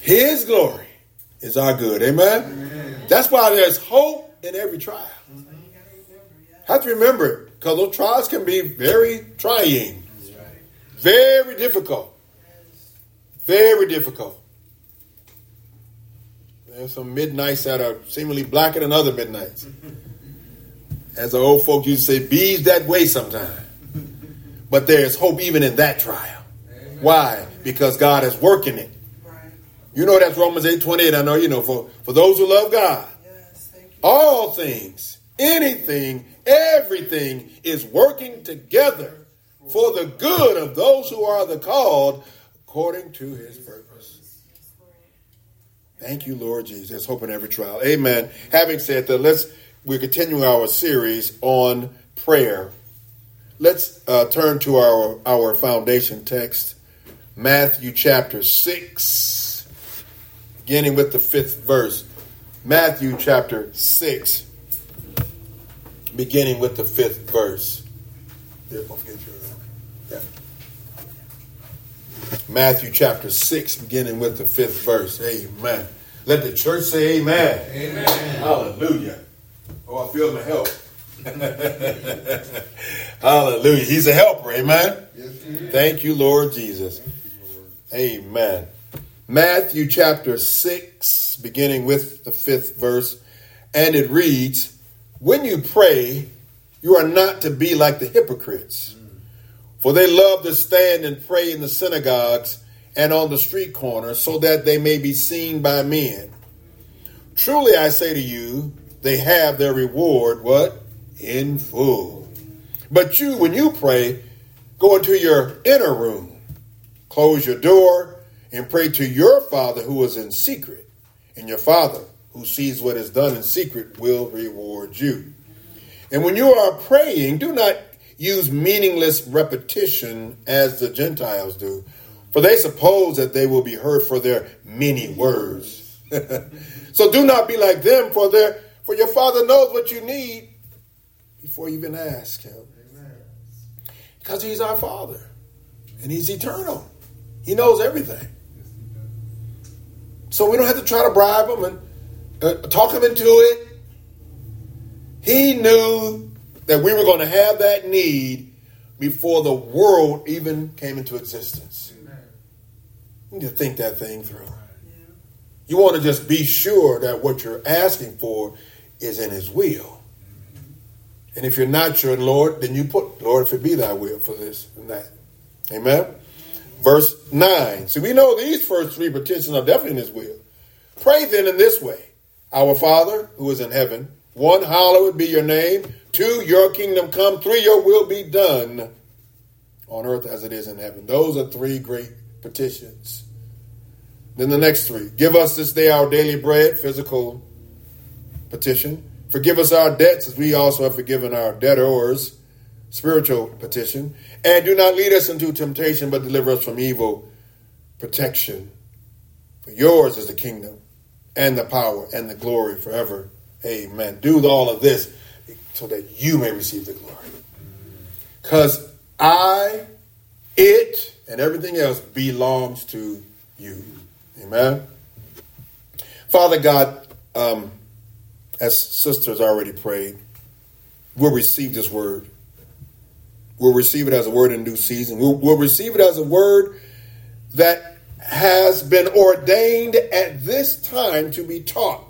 His glory is our good. Amen? Amen. That's why there's hope in every trial. Have to remember it, because those trials can be very trying. Very difficult. Very difficult. There's some midnights that are seemingly blacker than other midnights. As the old folk used to say, bees that way sometimes. But there's hope even in that trial. Amen. Why? Because God is working it. Right. You know that's Romans 8:28. I know you know. For those who love God, yes, all things, anything, everything is working together for the good of those who are the called according to his purpose. Thank you, Lord Jesus. There's hope in every trial. Amen. Having said that, we're continuing our series on prayer. Let's turn to our foundation text, Matthew chapter 6, beginning with the 5th verse. Matthew chapter 6, beginning with the 5th verse. Matthew chapter 6, beginning with the 5th verse. Amen. Let the church say amen. Amen. Hallelujah. Oh, I feel my help. Hallelujah. He's a helper. Amen. Yes, thank you, Lord Jesus. Amen. Matthew chapter 6, beginning with the 5th verse. And it reads, when you pray, you are not to be like the hypocrites, for they love to stand and pray in the synagogues and on the street corners so that they may be seen by men. Truly, I say to you, they have their reward, what? In full. But you, when you pray, go into your inner room, close your door, and pray to your Father who is in secret. And your Father who sees what is done in secret will reward you. And when you are praying, do not use meaningless repetition as the Gentiles do, for they suppose that they will be heard for their many words. So do not be like them, for your Father knows what you need before you even ask him. Amen. Because he's our Father, and he's eternal. He knows everything. So we don't have to try to bribe him and talk him into it. He knew that we were going to have that need before the world even came into existence. Amen. You need to think that thing through. Yeah. You want to just be sure that what you're asking for is in his will. And if you're not sure, Lord, then you put, Lord, if it be thy will for this and that. Amen. Verse 9. See, we know these first three petitions are definitely in his will. Pray then in this way. Our Father, who is in heaven, 1, hallowed be your name. 2, your kingdom come. 3, your will be done on earth as it is in heaven. Those are 3 great petitions. Then the next 3. Give us this day our daily bread, physical petition. Forgive us our debts as we also have forgiven our debtors, spiritual petition. And do not lead us into temptation, but deliver us from evil, protection. For yours is the kingdom and the power and the glory forever. Amen. Do all of this so that you may receive the glory. Because it, and everything else belongs to you. Amen. Father God, as sisters already prayed, we'll receive this word. We'll receive it as a word in due season. We'll receive it as a word that has been ordained at this time to be taught.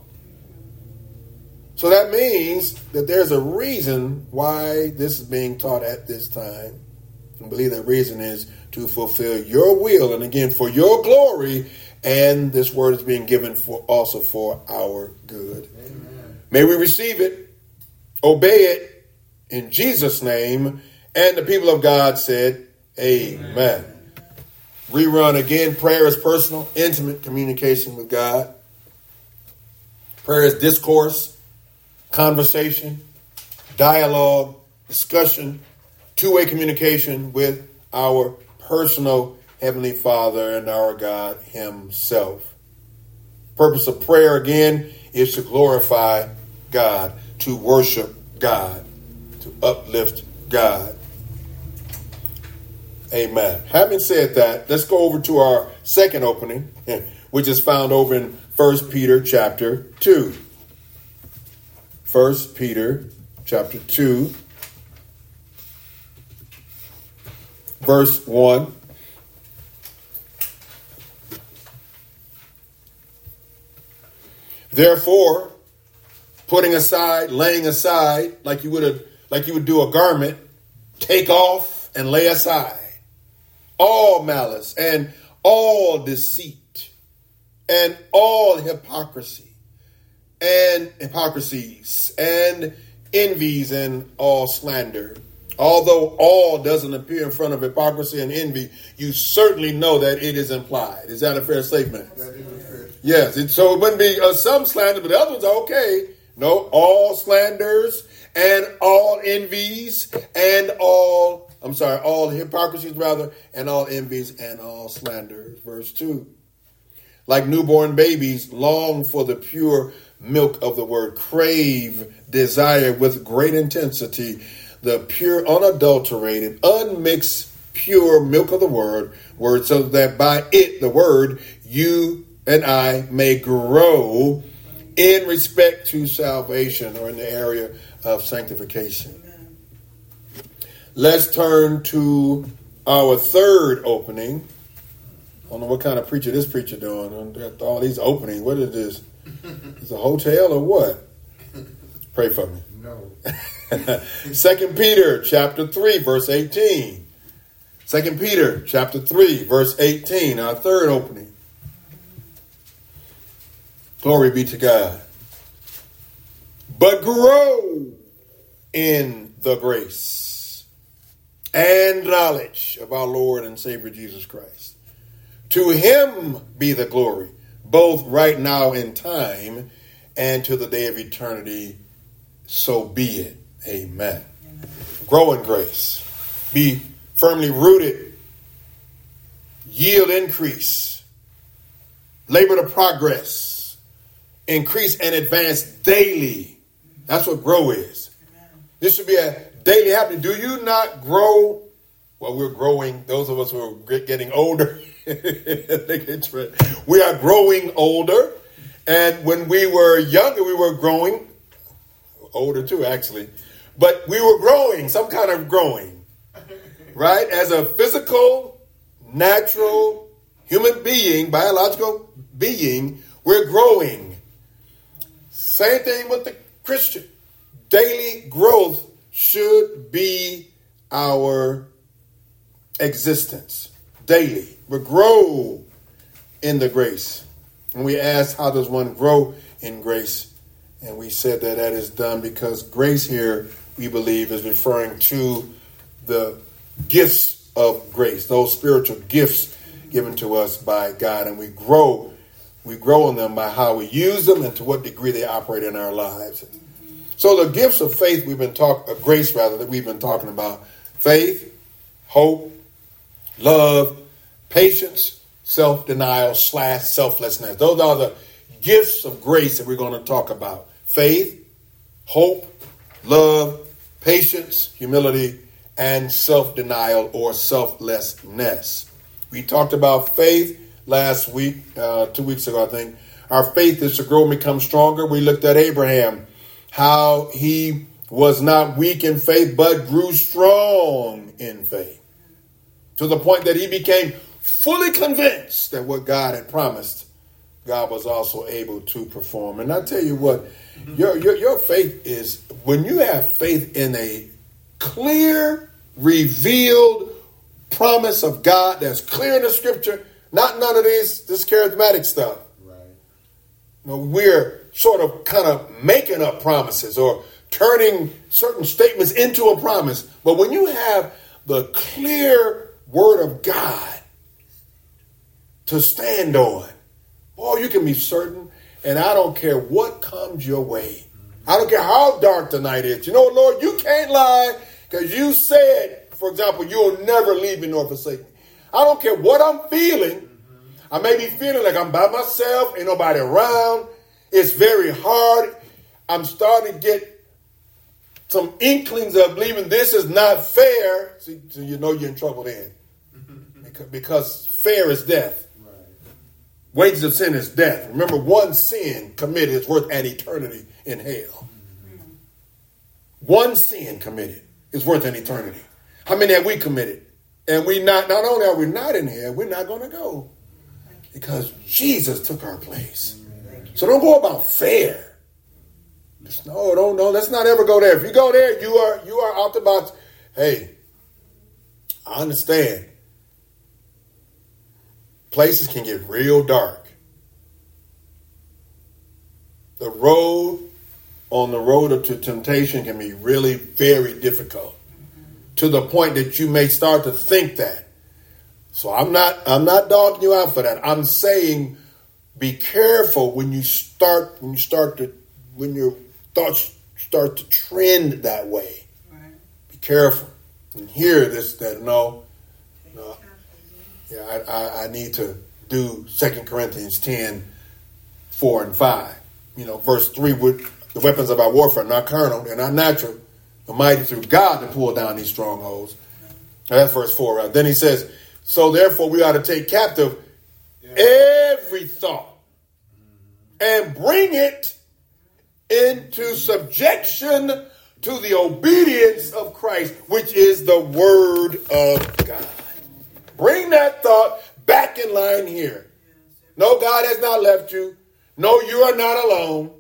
So that means that there's a reason why this is being taught at this time. I believe that reason is to fulfill your will and again for your glory. And this word is being given also for our good. Amen. May we receive it, obey it in Jesus' name. And the people of God said, amen. Rerun again. Prayer is personal, intimate communication with God. Prayer is discourse, conversation, dialogue, discussion, two-way communication with our personal Heavenly Father and our God himself. Purpose of prayer, again, is to glorify God, to worship God, to uplift God. Amen. Having said that, let's go over to our second opening, which is found over in 1 Peter chapter 2. 1 Peter chapter 2, verse 1. Therefore, putting aside, laying aside, like you would do a garment, take off and lay aside all malice and all deceit and all hypocrisies and envies and all slander. Although all doesn't appear in front of hypocrisy and envy, you certainly know that it is implied. Is that a fair statement? That is fair. Yes. So it wouldn't be some slander, but the other ones are okay. No, all slanders and all envies and all hypocrisies rather, and all envies and all slanders. Verse 2. Like newborn babies, long for the pure milk of the word, crave, desire with great intensity the pure, unadulterated, unmixed, pure milk of the word, so that by it, the word, you and I may grow in respect to salvation, or in the area of sanctification. Amen. Let's turn to our third opening. I don't know what kind of preacher this preacher doing. All these openings. What is this? Is it a hotel or what? Pray for me. No. 2 Peter chapter 3, verse 18. 2 Peter chapter 3, verse 18. Our third opening. Glory be to God. But grow in the grace and knowledge of our Lord and Savior Jesus Christ. To him be the glory, both right now in time and to the day of eternity. So be it. Amen. Amen. Grow in grace. Be firmly rooted. Yield increase. Labor to progress. Increase and advance daily. That's what grow is. Amen. This should be a daily happening. Do you not grow? Well, we're growing. Those of us who are getting older. We are growing older. And when we were younger, we were growing. Older too, actually. But we were growing, some kind of growing. Right? As a physical, natural, human being, biological being, we're growing. Same thing with the Christian. Daily growth should be our existence. Daily. We grow in the grace. And we asked, how does one grow in grace? And we said that is done because grace here, we believe, is referring to the gifts of grace, those spiritual gifts given to us by God. And we grow in them by how we use them and to what degree they operate in our lives. So the gifts of faith grace that we've been talking about. Faith, hope, love, patience, self-denial / selflessness. Those are the gifts of grace that we're going to talk about. Faith, hope, love, patience, humility, and self-denial or selflessness. We talked about faith last week, 2 weeks ago, I think. Our faith is to grow and become stronger. We looked at Abraham, how he was not weak in faith, but grew strong in faith. To the point that he became fully convinced that what God had promised, God was also able to perform. And I tell you what, your faith is, when you have faith in a clear, revealed promise of God that's clear in the scripture, not none of this charismatic stuff. Right. We're sort of kind of making up promises or turning certain statements into a promise. But when you have the clear word of God to stand on, you can be certain, and I don't care what comes your way. I don't care how dark the night is. Lord, you can't lie because you said, for example, you'll never leave me nor forsake me. I don't care what I'm feeling. I may be feeling like I'm by myself, ain't nobody around. It's very hard. I'm starting to get some inklings of believing this is not fair. So you're in trouble then. because fear is death. Right. Wages of sin is death. Remember, one sin committed is worth an eternity in hell. Mm-hmm. One sin committed is worth an eternity. How many have we committed? And not only are we not in hell, we're not going to go because Jesus took our place. So don't go about fear. No, let's not ever go there. If you go there, you are out the box. Hey, I understand. Places can get real dark. The road to temptation can be really very difficult to the point that you may start to think that. So I'm not dogging you out for that. I'm saying be careful when your thoughts start to trend that way. Right. Be careful and hear this. No. Yeah, I need to do 2 Corinthians 10, 4 and 5. Verse 3, the weapons of our warfare are not carnal, they're not natural, but mighty through God to pull down these strongholds. That's verse 4. Right? Then he says, so therefore we ought to take captive every thought and bring it into subjection to the obedience of Christ, which is the word of God. Bring that thought back in line here. No, God has not left you. No, you are not alone.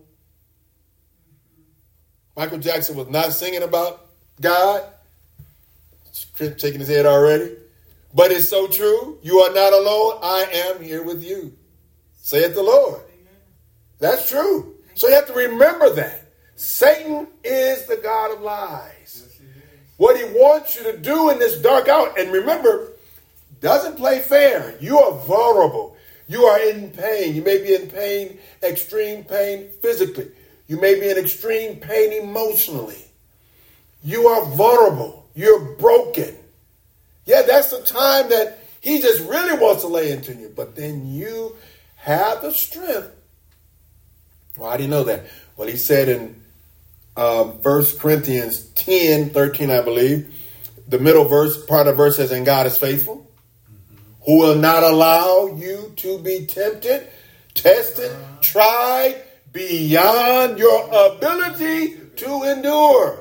Michael Jackson was not singing about God. Shaking his head already. But it's so true. You are not alone. I am here with you, saith the Lord. That's true. So you have to remember that. Satan is the God of lies. What he wants you to do in this dark hour, and remember, doesn't play fair. You are vulnerable. You are in pain. You may be in pain, extreme pain physically. You may be in extreme pain emotionally. You are vulnerable. You're broken. Yeah, that's the time that he just really wants to lay into you. But then you have the strength. Well, how do you know that? Well, he said in 1 Corinthians 10, 13, I believe, the middle verse, part of the verse says, and God is faithful, who will not allow you to be tempted, tested, tried beyond your ability to endure.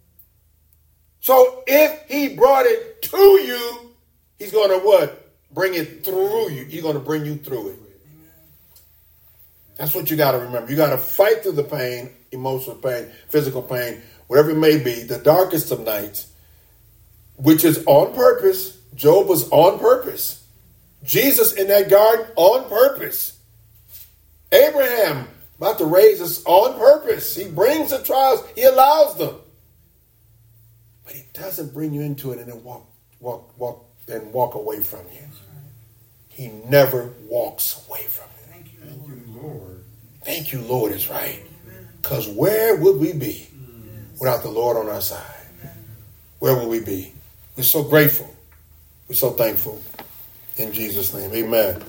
So if he brought it to you, he's going to what? Bring it through you. He's going to bring you through it. That's what you got to remember. You got to fight through the pain, emotional pain, physical pain, whatever it may be, the darkest of nights, which is on purpose. Job was on purpose. Jesus in that garden on purpose. Abraham about to raise us on purpose. He brings the trials. He allows them. But he doesn't bring you into it and then walk away from you. He never walks away from you. Thank you, Lord. Thank you, Lord, is right. Because where would we be without the Lord on our side? Where would we be? We're so grateful. We're so thankful. In Jesus' name, amen.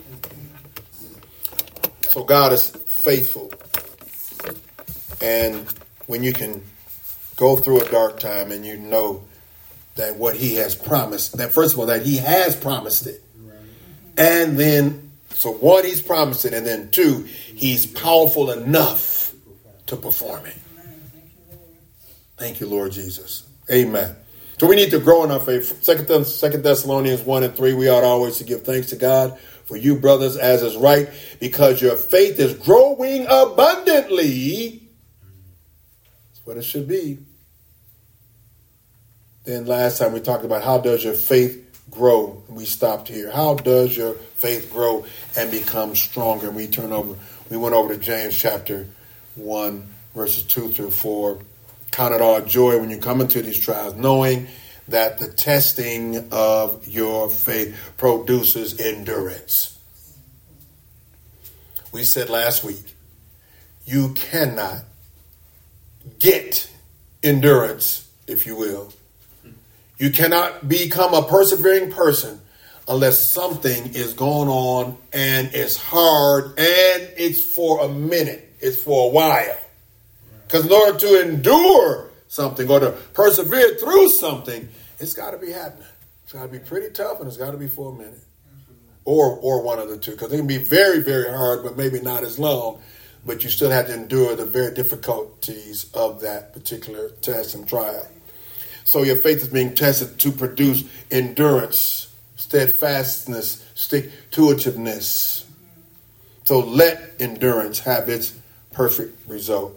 So God is faithful. And when you can go through a dark time and you know that what he has promised, that first of all, that he has promised it. Right. And then, so one, he's promised it. And then two, he's powerful enough to perform it. Thank you, Lord Jesus. Amen. So we need to grow in our faith. 2 Thessalonians 1 and 3, we ought always to give thanks to God for you, brothers, as is right, because your faith is growing abundantly. That's what it should be. Then last time we talked about how does your faith grow? We stopped here. How does your faith grow and become stronger? And we went over to James chapter 1, verses 2 through 4. Count it all joy when you come into these trials, knowing that the testing of your faith produces endurance. We said last week, you cannot get endurance, if you will. You cannot become a persevering person unless something is going on and it's hard and it's for a minute, it's for a while. Because in order to endure something or to persevere through something, it's got to be happening. It's got to be pretty tough and it's got to be for a minute. or one of the two, because they can be very, very hard, but maybe not as long. But you still have to endure the very difficulties of that particular test and trial. So your faith is being tested to produce endurance, steadfastness, stick-to-itiveness. So let endurance have its perfect result,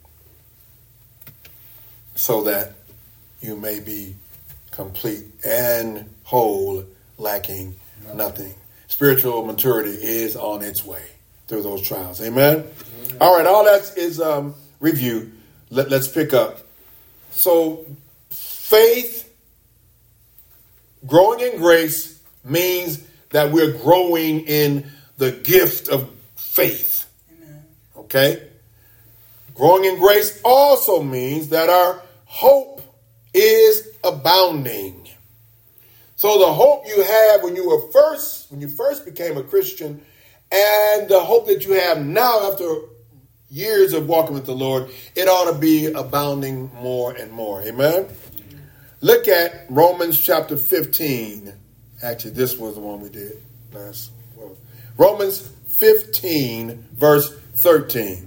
so that you may be complete and whole, lacking nothing. Spiritual maturity is on its way through those trials. Amen? All right, all that is review. Let's pick up. So faith, growing in grace, means that we're growing in the gift of faith. Amen. Okay? Growing in grace also means that our hope is abounding. So the hope you had when you first became a Christian, and the hope that you have now after years of walking with the Lord, it ought to be abounding more and more. Amen? Look at Romans chapter 15. Actually, this was the one we did last. Romans 15, verse 13.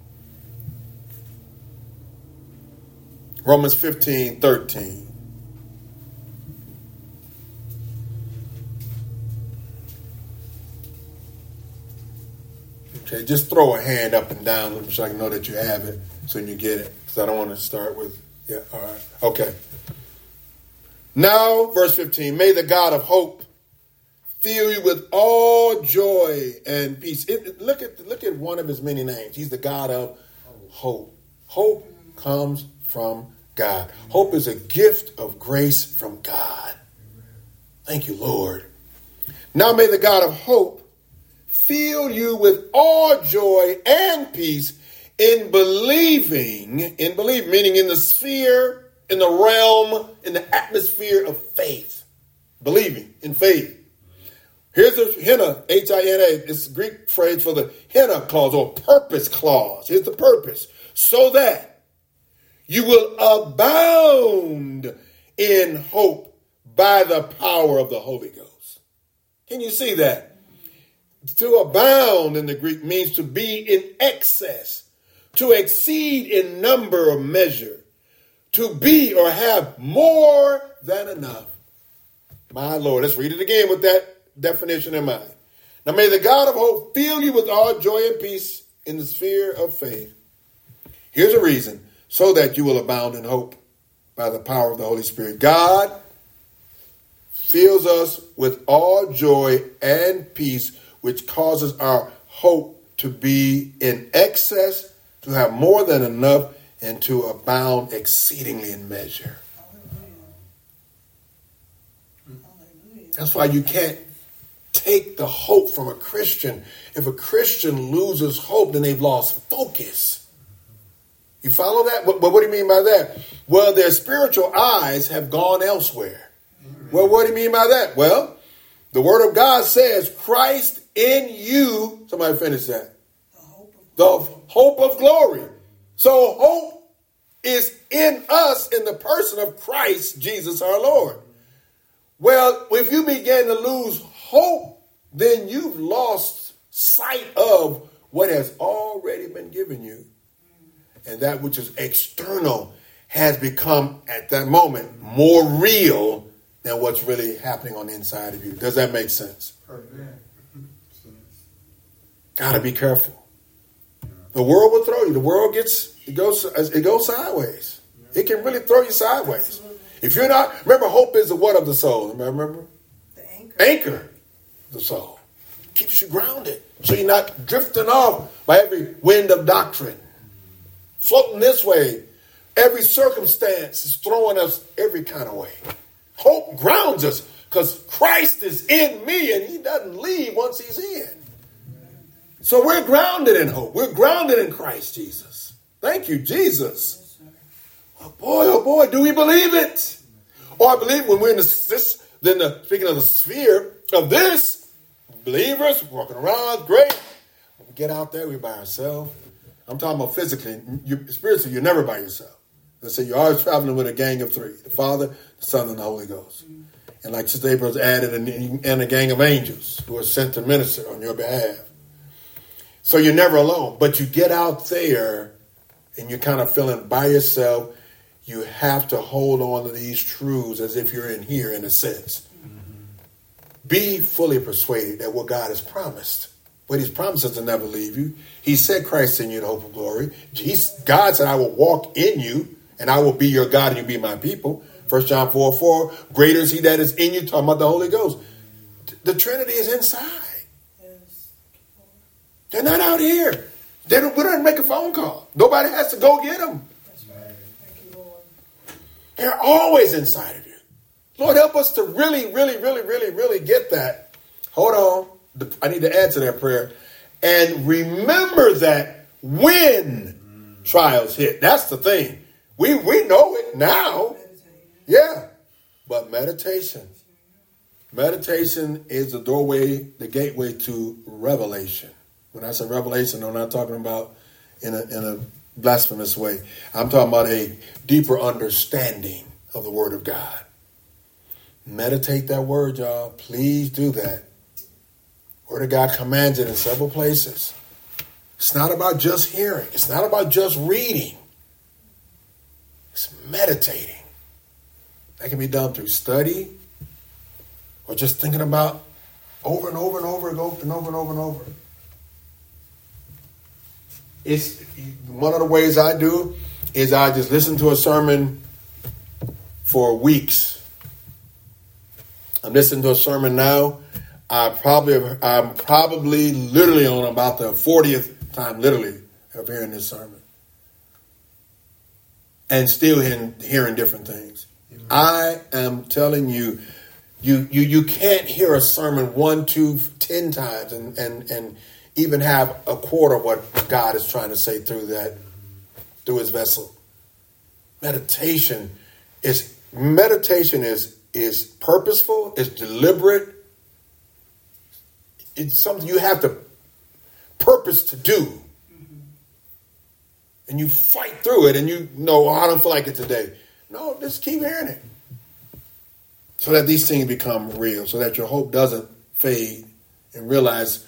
Romans 15, 13. Okay, just throw a hand up and down so I can know that you have it, so you get it. Because I don't want to start with, all right. Okay. Now, verse 15, may the God of hope fill you with all joy and peace. Look at one of his many names. He's the God of hope. Hope comes from God. Hope is a gift of grace from God. Thank you, Lord. Now may the God of hope fill you with all joy and peace in believing, meaning in the sphere, in the realm, in the atmosphere of faith. Believing in faith. Here's a hina, H-I-N-A. It's a Greek phrase for the hina clause or purpose clause. Here's the purpose. So that you will abound in hope by the power of the Holy Ghost. Can you see that? To abound in the Greek means to be in excess, to exceed in number or measure, to be or have more than enough. My Lord, let's read it again with that definition in mind. Now may the God of hope fill you with all joy and peace in the sphere of faith. Here's a reason, so that you will abound in hope by the power of the Holy Spirit. God fills us with all joy and peace, which causes our hope to be in excess, to have more than enough, and to abound exceedingly in measure. That's why you can't take the hope from a Christian. If a Christian loses hope, then they've lost focus. You follow that? But what do you mean by that? Well, their spiritual eyes have gone elsewhere. Well, what do you mean by that? Well, the Word of God says, Christ in you, somebody finish that. The hope of glory. So hope is in us in the person of Christ Jesus our Lord. Well, if you begin to lose hope, then you've lost sight of what has already been given you. And that which is external has become, at that moment, more real than what's really happening on the inside of you. Does that make sense? Got to be careful. The world will throw you. The world goes sideways. It can really throw you sideways. If you're not, remember, hope is the what of the soul? Remember? The anchor of the soul. Keeps you grounded. So you're not drifting off by every wind of doctrine. Floating this way. Every circumstance is throwing us every kind of way. Hope grounds us because Christ is in me and he doesn't leave once he's in. So we're grounded in hope. We're grounded in Christ Jesus. Thank you, Jesus. Oh boy, do we believe it? Or I believe when we're in speaking of the sphere of this, believers walking around, great. When we get out there, we're by ourselves. I'm talking about physically. Spiritually, you're never by yourself. Let's say you're always traveling with a gang of three: the Father, the Son, and the Holy Ghost. And like Sister April's added, and a gang of angels who are sent to minister on your behalf. So you're never alone. But you get out there and you're kind of feeling by yourself. You have to hold on to these truths as if you're in here in a sense. Be fully persuaded that what God has promised, what he's promised is to never leave you. He said Christ in you, the hope of glory. God said, I will walk in you and I will be your God and you be my people. 1 John 4:4, greater is he that is in you, talking about the Holy Ghost. The Trinity is inside. They're not out here. We don't make a phone call. Nobody has to go get them. That's right. Thank you, Lord. They're always inside of you. Lord, help us to really, really, really, really, really get that. Hold on. I need to add to that prayer. And remember that when trials hit. That's the thing. We know it now. Yeah. But meditation. Meditation is the doorway, the gateway to revelation. When I say revelation, I'm not talking about in a blasphemous way. I'm talking about a deeper understanding of the Word of God. Meditate that Word, y'all. Please do that. Word of God commands it in several places. It's not about just hearing. It's not about just reading. It's meditating. That can be done through study or just thinking about over and over and over and over and over and over and over. It's one of the ways I do is I just listen to a sermon for weeks. I'm listening to a sermon now. I'm probably literally on about the 40th time, literally, of hearing this sermon. And still hearing different things. Amen. I am telling you, you can't hear a sermon 1, 2, 10 times and even have a quarter of what God is trying to say through his vessel. Meditation is purposeful, it's deliberate. It's something you have to purpose to do. Mm-hmm. And you fight through it and you know, I don't feel like it today. No, just keep hearing it. So that these things become real, so that your hope doesn't fade, and realize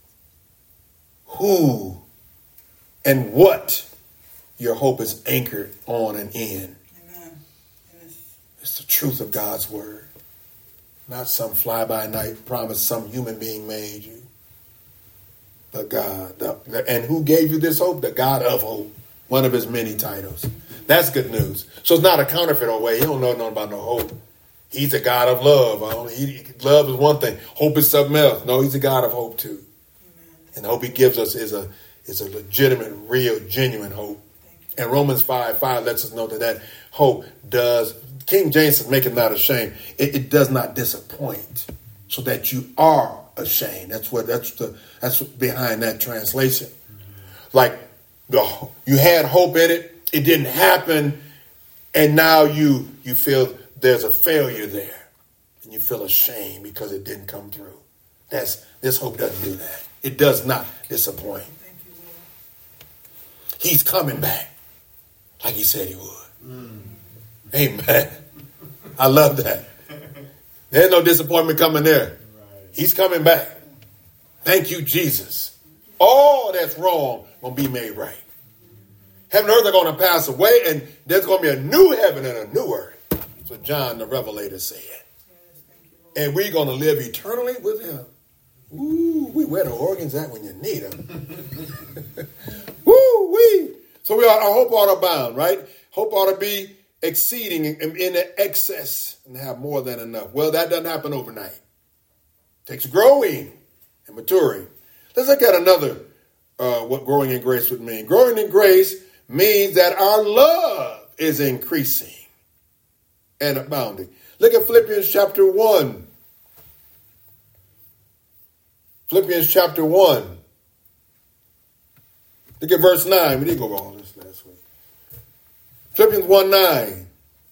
who and what your hope is anchored on and in. Amen. It's the truth of God's word. Not some fly-by-night promise some human being made you. But God. And who gave you this hope? The God of hope. One of his many titles. That's good news. So it's not a counterfeit way. He don't know nothing about no hope. He's a God of love. Love is one thing. Hope is something else. No, he's a God of hope too. Amen. And the hope he gives us is a legitimate, real, genuine hope. And Romans 5:5 lets us know that hope does, King James is making not ashamed. It does not disappoint, so that you are ashamed. That's behind that translation. Like you had hope in it, it didn't happen, and now you feel there's a failure there, and you feel ashamed because it didn't come through. This hope doesn't do that. It does not disappoint. Thank you, Lord. He's coming back like he said he would. Amen. I love that. There's no disappointment coming there. He's coming back. Thank you, Jesus. All that's wrong will be made right. Heaven and earth are going to pass away, and there's going to be a new heaven and a new earth. So John the Revelator said. And we're going to live eternally with him. Ooh, where the organs at when you need them? Woo, wee. So our hope ought to abound, right? Hope ought to be exceeding in excess and have more than enough. Well, that doesn't happen overnight. It takes growing and maturing. Let's look at another, what growing in grace would mean. Growing in grace means that our love is increasing and abounding. Look at Philippians chapter 1. Philippians chapter 1. Look at verse 9. We didn't go over all this last week. Philippians 1:9.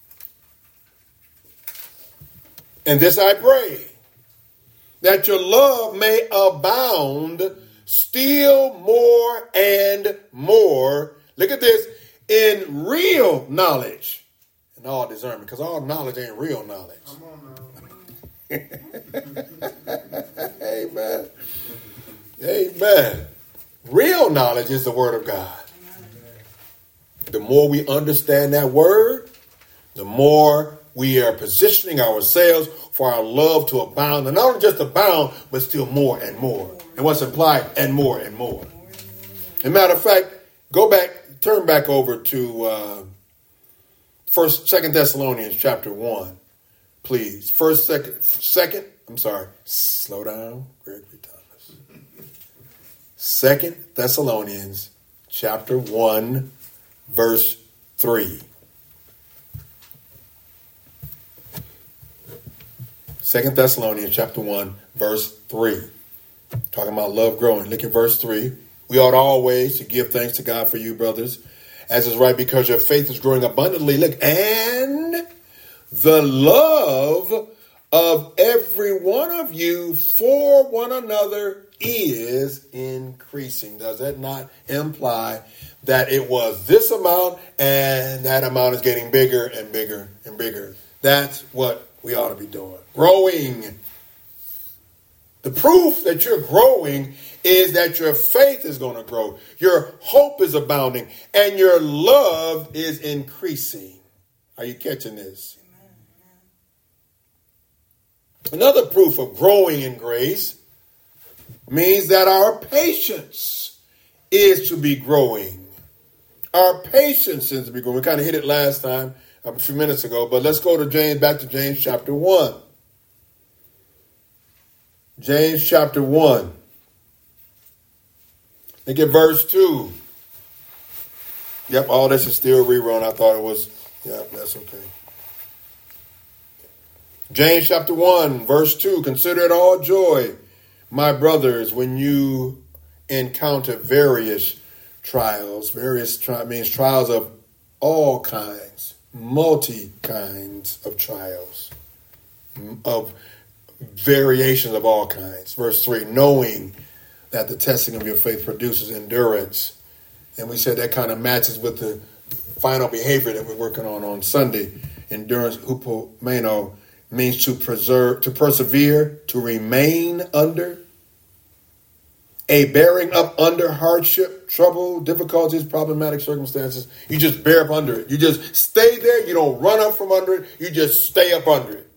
And this I pray, that your love may abound still more and more. Look at this. in real knowledge and all discernment, because all knowledge ain't real knowledge. Come on now. Amen. Amen. Real knowledge is the word of God. The more we understand that word, the more we are positioning ourselves for our love to abound. And not only just abound, but still more and more. And what's implied, and more and more. As a matter of fact, turn back over to 2 Thessalonians chapter 1, please. Slow down, Gregory Thomas. 2 Thessalonians chapter 1, verse 3. 2 Thessalonians chapter 1, verse 3. Talking about love growing. Look at verse 3. We ought always to give thanks to God for you, brothers, as is right, because your faith is growing abundantly. Look, and the love of every one of you for one another is increasing. Does that not imply that it was this amount and that amount is getting bigger and bigger and bigger? That's what we ought to be doing. Growing. The proof that you're growing is that your faith is going to grow. Your hope is abounding and your love is increasing. Are you catching this? Another proof of growing in grace means that our patience is to be growing. Our patience is to be growing. We kind of hit it last time, a few minutes ago, but let's go to back to James chapter 1. James chapter 1. Look at verse 2. Yep, all this is still rerun. I thought it was. Yep, that's okay. James chapter 1, verse 2. Consider it all joy, my brothers, when you encounter various trials. Means trials of all kinds, multi kinds of trials, of variations of all kinds. Verse 3, knowing that the testing of your faith produces endurance. And we said that kind of matches with the final behavior that we're working on Sunday. Endurance, hupomeno, means to persevere, to remain under, a bearing up under hardship, trouble, difficulties, problematic circumstances. You just bear up under it. You just stay there. You don't run up from under it. You just stay up under it.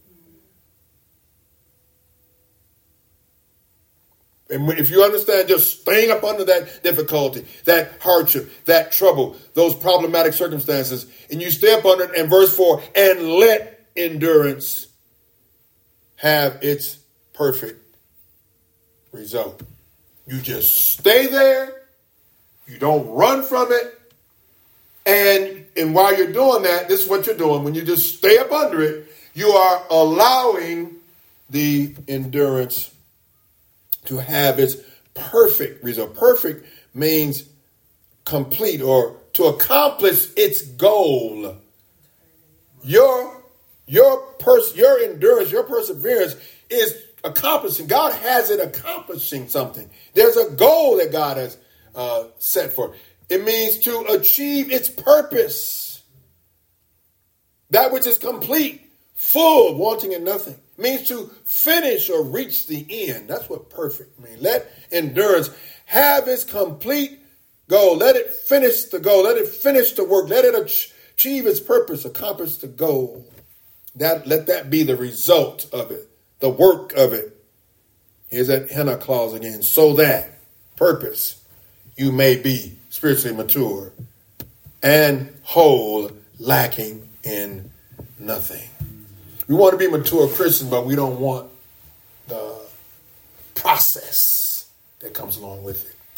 And if you understand just staying up under that difficulty, that hardship, that trouble, those problematic circumstances, and you stay up under it, and verse 4, and let endurance have its perfect result. You just stay there. You don't run from it. And while you're doing that, this is what you're doing. When you just stay up under it, you are allowing the endurance to have its perfect result. Perfect means complete or to accomplish its goal. Your endurance, your perseverance is accomplishing. God has it accomplishing something. There's a goal that God has set for it. It means to achieve its purpose. That which is complete, full, wanting in nothing. It means to finish or reach the end. That's what perfect means. Let endurance have its complete goal. Let it finish the goal. Let it finish the work. Let it achieve its purpose, accomplish the goal. Let that be the result of it, the work of it. Here's that henna clause again. So that, purpose, you may be spiritually mature and whole, lacking in nothing. We want to be mature Christians, but we don't want the process that comes along with it.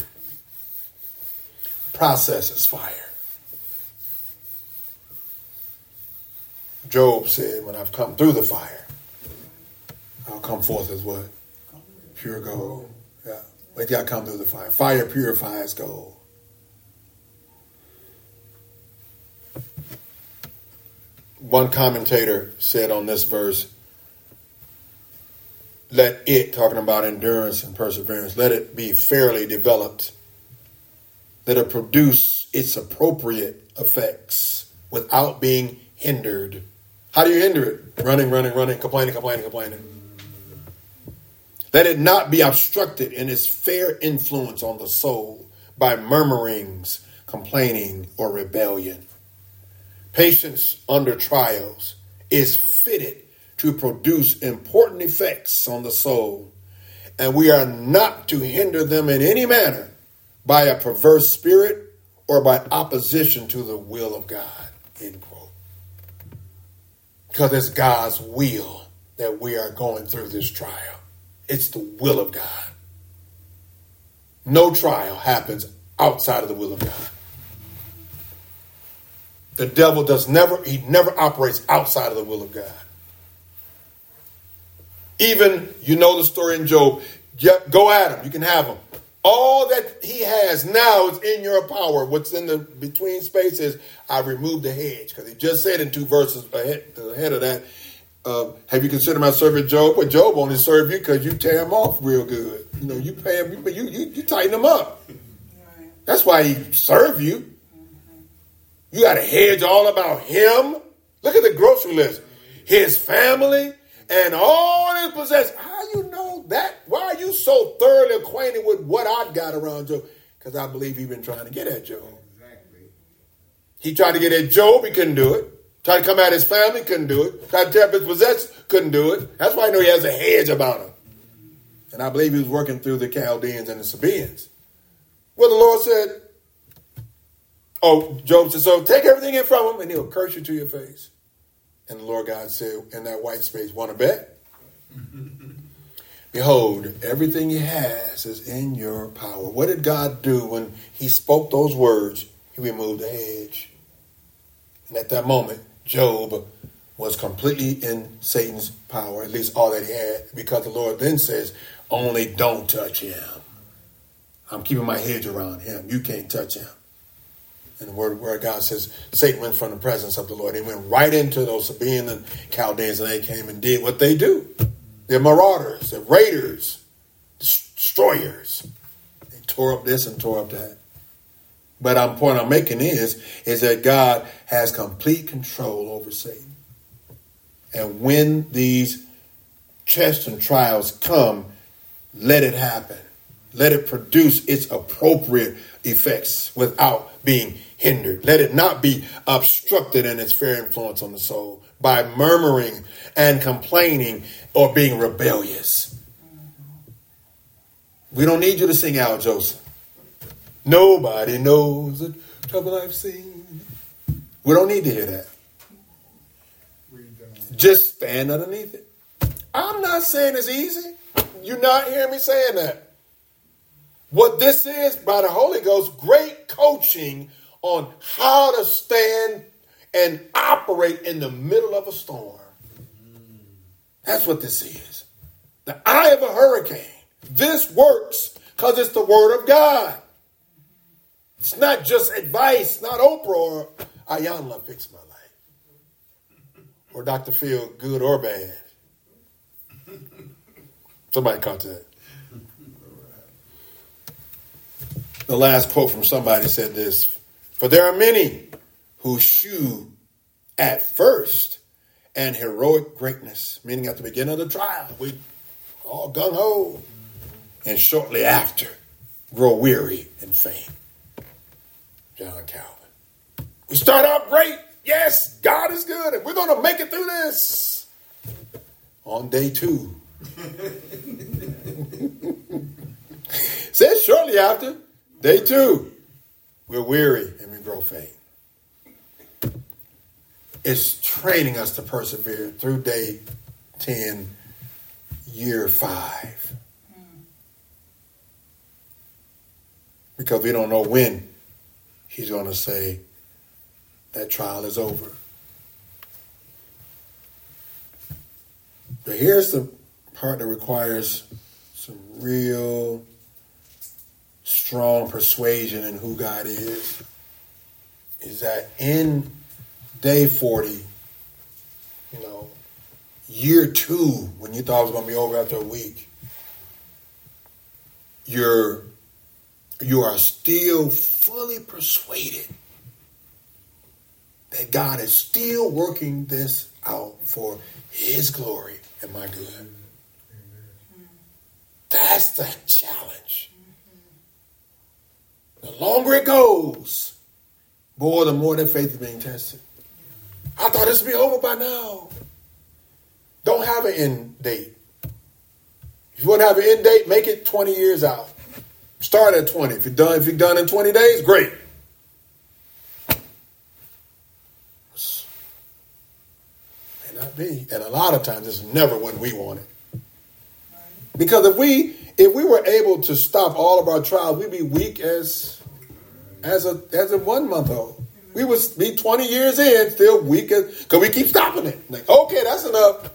Process is fire. Job said, when I've come through the fire, I'll come forth as what? Pure gold. Yeah. But you got to come through the fire. Fire purifies gold. One commentator said on this verse, let it, talking about endurance and perseverance, let it be fairly developed. Let it produce its appropriate effects without being hindered. How do you hinder it? Running, complaining. Let it not be obstructed in its fair influence on the soul by murmurings, complaining, or rebellion. Patience under trials is fitted to produce important effects on the soul, and we are not to hinder them in any manner by a perverse spirit or by opposition to the will of God. End quote. Because it's God's will that we are going through this trial. It's the will of God. No trial happens outside of the will of God. The devil he never operates outside of the will of God. Even, you know the story in Job, go at him, you can have him. All that he has now is in your power. What's in the between space is, I removed the hedge. Because he just said in 2 verses ahead of that, have you considered my servant Job? Well, Job only served you because you tear him off real good. You know, you pay him, but you tighten him up. That's why he served you. You got a hedge all about him. Look at the grocery list. His family and all his possessions. How you know that? Why are you so thoroughly acquainted with what I've got around Job? Because I believe he's been trying to get at Job. Exactly. He tried to get at Job. He couldn't do it. Tried to come at his family. Couldn't do it. Tried to tear up his possessions. Couldn't do it. That's why I know he has a hedge about him. And I believe he was working through the Chaldeans and the Sabaeans. Well, the Lord said, Job said, so take everything in from him and he'll curse you to your face. And the Lord God said in that white space, want to bet? Behold, everything he has is in your power. What did God do when he spoke those words? He removed the hedge. And at that moment, Job was completely in Satan's power, at least all that he had, because the Lord then says, only don't touch him. I'm keeping my hedge around him. You can't touch him. And the word of God says Satan went from the presence of the Lord. He went right into those Sabaeans and Chaldeans, and they came and did what they do. They're marauders, they're raiders, destroyers. They tore up this and tore up that. But the point I'm making is that God has complete control over Satan. And when these tests and trials come, let it happen. Let it produce its appropriate effects without being hindered. Let it not be obstructed in its fair influence on the soul by murmuring and complaining or being rebellious. We don't need you to sing Al Joseph. Nobody knows the trouble I've seen. We don't need to hear that. Just stand underneath it. I'm not saying it's easy. You're not hearing me saying that. What this is, by the Holy Ghost, great coaching on how to stand and operate in the middle of a storm. That's what this is. The eye of a hurricane. This works because it's the word of God. It's not just advice, not Oprah or Ayanla fix my life. Or Dr. Phil, good or bad. Somebody caught that. The last quote from somebody said this: for there are many who shew at first an heroic greatness, meaning at the beginning of the trial, we all gung-ho, and shortly after grow weary and faint. John Calvin. We start out great. Yes, God is good, and we're going to make it through this. On day 2. Says shortly after, day 2, we're weary and we grow faint. It's training us to persevere through day 10, year 5. Because we don't know when he's going to say that trial is over. But here's the part that requires some real strong persuasion in who God is that in day 40, year 2, when you thought it was going to be over after a week, you're you are still fully persuaded that God is still working this out for his glory and my good. That's the challenge. The longer it goes, boy, the more that faith is being tested. I thought this would be over by now. Don't have an end date. If you want to have an end date, make it 20 years out. Start at 20. If you're done in 20 days, great. May not be. And a lot of times it's never when we want it. Because if we were able to stop all of our trials, we'd be weak as a 1 month old. We would be 20 years in, still weak because we keep stopping it. Like, okay, that's enough.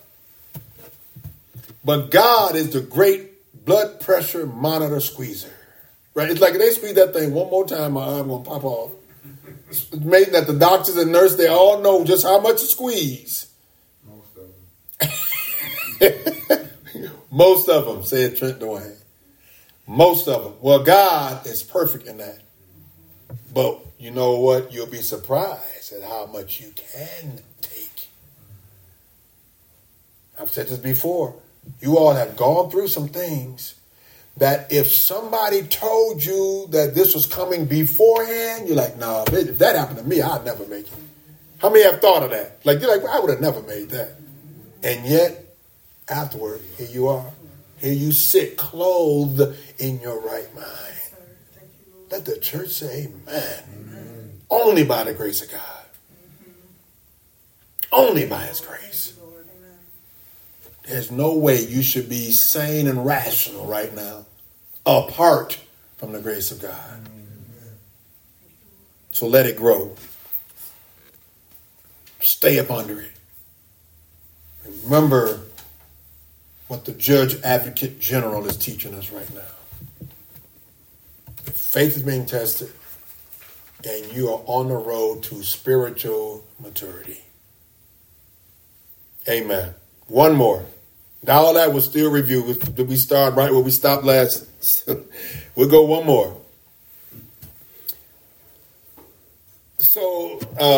But God is the great blood pressure monitor squeezer. Right? It's like if they squeeze that thing one more time, my arm will pop off. It's amazing that the doctors and nurses, they all know just how much to squeeze. Most of them, said Trent Dwayne. Most of them. Well, God is perfect in that. But you know what? You'll be surprised at how much you can take. I've said this before. You all have gone through some things that if somebody told you that this was coming beforehand, you're like, nah, if that happened to me, I'd never make it. How many have thought of that? Like, you're like, I would have never made that. And yet, afterward, here you are. Here you sit clothed in your right mind. Let the church say amen. Only by the grace of God. Only by his grace. There's no way you should be sane and rational right now apart from the grace of God. So let it grow. Stay up under it. Remember what the Judge Advocate General is teaching us right now. Faith is being tested, and you are on the road to spiritual maturity. Amen. One more. Now all that was still review. Did we start right where we stopped last? We'll go one more. So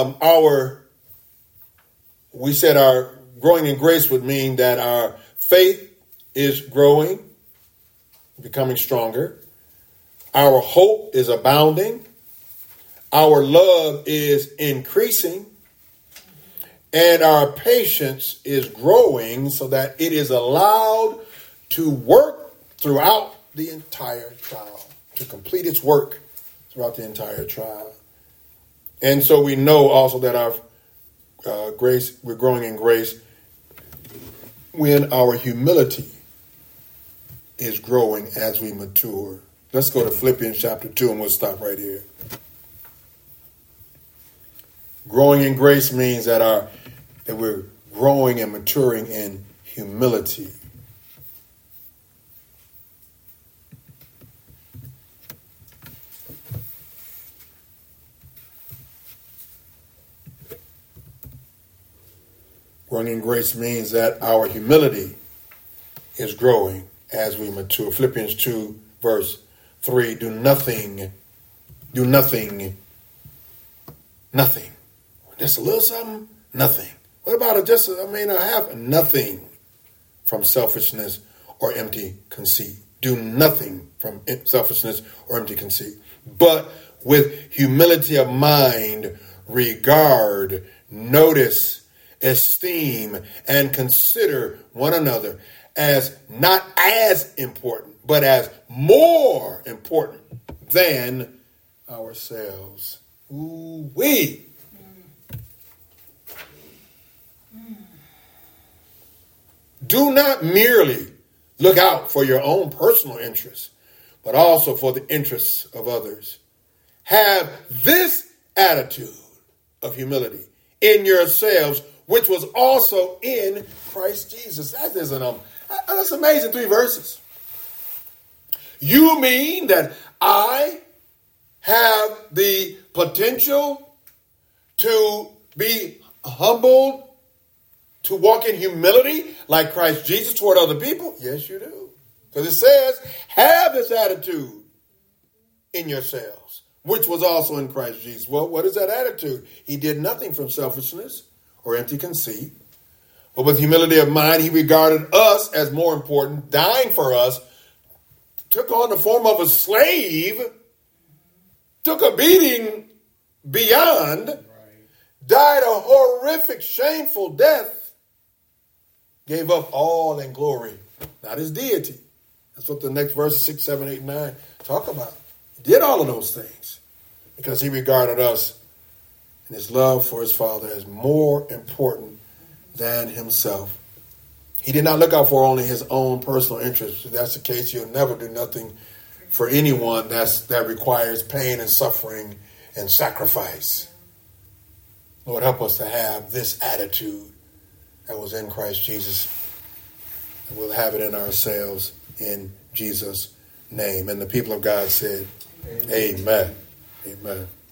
we said our growing in grace would mean that our faith is growing, becoming stronger. Our hope is abounding. Our love is increasing. And our patience is growing so that it is allowed to work throughout the entire trial, to complete its work throughout the entire trial. And so we know also that our grace, we're growing in grace when our humility is growing as we mature. Let's go to Philippians chapter 2 and we'll stop right here. Growing in grace means that we're growing and maturing in humility. Growing in grace means that our humility is growing as we mature. Philippians 2 verse 3, do nothing. Just a little something, nothing. What about I have nothing from selfishness or empty conceit. Do nothing from selfishness or empty conceit. But with humility of mind, regard, notice, esteem, and consider one another as not as important, but as more important than ourselves. Ooh-wee. Do not merely look out for your own personal interests, but also for the interests of others. Have this attitude of humility in yourselves, which was also in Christ Jesus. That's amazing. 3 verses. You mean that I have the potential to be humbled, to walk in humility like Christ Jesus toward other people? Yes, you do. Because it says, have this attitude in yourselves, which was also in Christ Jesus. Well, what is that attitude? He did nothing from selfishness or empty conceit, but with humility of mind, he regarded us as more important, dying for us, took on the form of a slave, took a beating beyond, died a horrific, shameful death, gave up all in glory, not his deity. That's what the next verses 6, 7, 8, 9 talk about. He did all of those things because he regarded us and his love for his Father as more important than himself. He did not look out for only his own personal interests. If that's the case, he'll never do nothing for anyone that requires pain and suffering and sacrifice. Lord, help us to have this attitude that was in Christ Jesus. And we'll have it in ourselves in Jesus' name. And the people of God said, Amen. Amen.